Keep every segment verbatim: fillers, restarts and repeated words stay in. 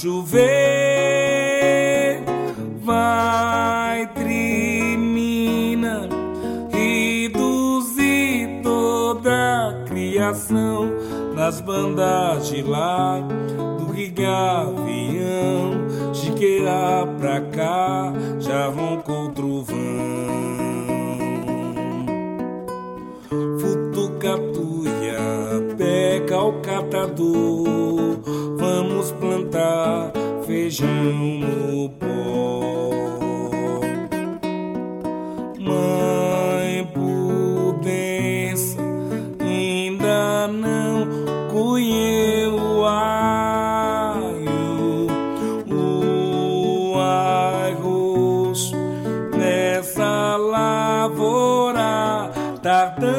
chover, vai termina, reduzir toda a criação nas bandas de lá do Rigavião, Chiqueira pra cá, já vão com o trovão. Futucatuia, pega o catador, vamos plantar feijão no pó. Mãe Prudença ainda não colheu o aio, o arroz nessa lavoura tardã.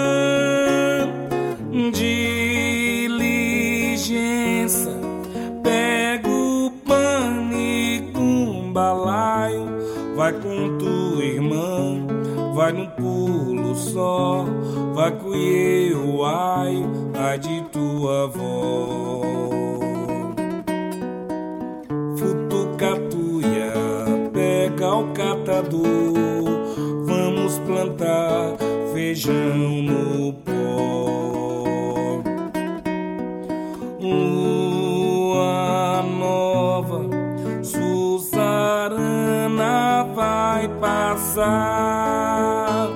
Diligência, pega o pano e com balaio, vai com tua irmã, vai num pulo só, vai colher o aio, ai de tua avó. Futucatuia, pega o catador, vamos plantar feijão no pó. Lua nova, Sussarana vai passar,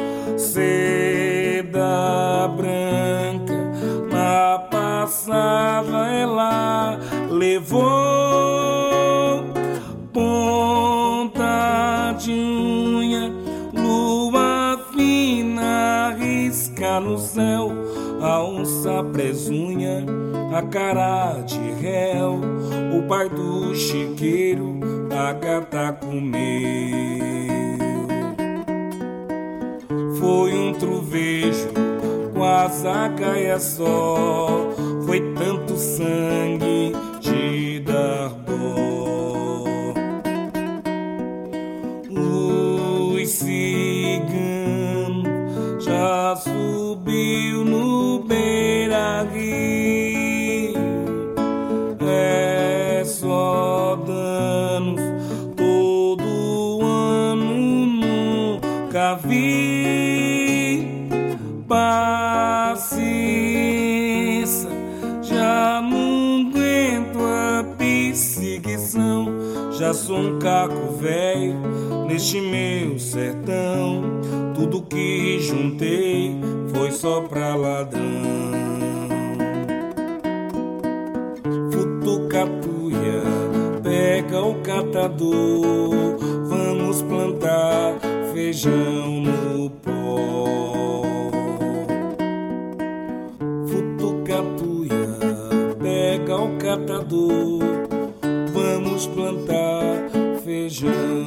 seda branca na passada ela levou, ponta de unha, lua fina risca no céu, a onça presunha, a cara de réu, o pai do chiqueiro, a gata comeu. Foi um trovejo com a zacaia só, foi tanto sangue de dar dó. Os ciganos já subiu no beira-rio, é só danos todo ano, nunca vi. Paciência, já não aguento a perseguição, já sou um caco velho neste meu sertão, tudo que juntei foi só pra ladrão. Futucatuia, pega o catador, vamos plantar feijão no pó. Futucatuia, pega o catador, vamos plantar feijão.